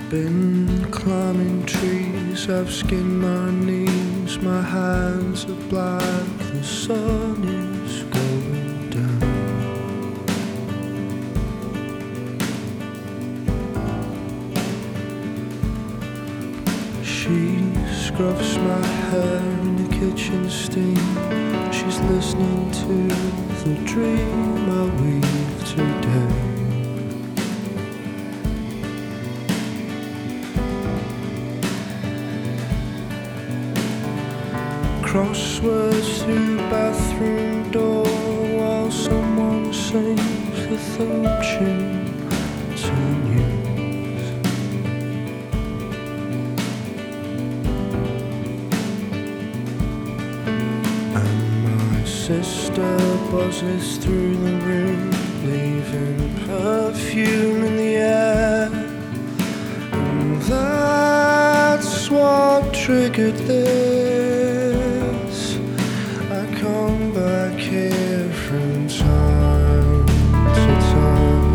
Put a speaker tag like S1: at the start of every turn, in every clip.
S1: Been climbing trees, I've skinned my knees, my hands are black, the sun is going down. She scrubs my hair in the kitchen steam, she's listening to the dream I weave today. Crosswords through the bathroom door while someone sings the theme tune to news. And my sister buzzes through the room, leaving perfume in the air. And that's what triggered this. Come back here from time to time.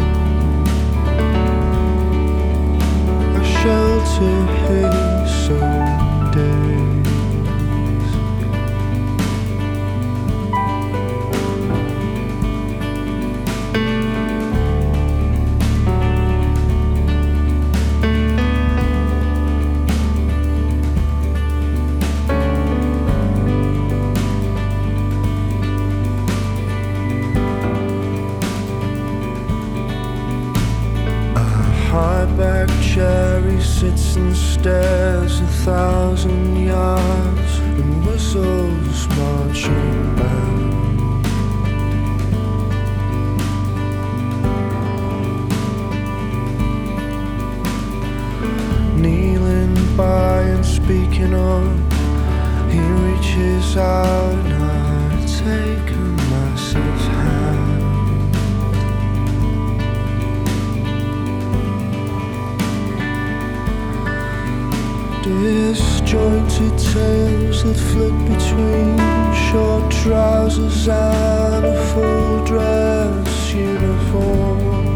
S1: I shelter here some days. High-back cherry sits and stares 1,000 yards and whistles marching band. Kneeling by and speaking up, he reaches out and I take a massive hand. Disjointed tales that flit between short trousers and a full dress uniform.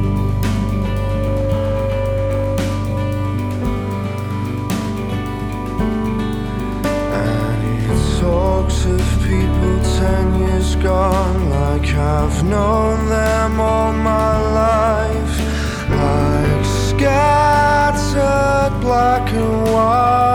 S1: And he talks of people 10 years gone, like I've known them all my life, like scattered black and white.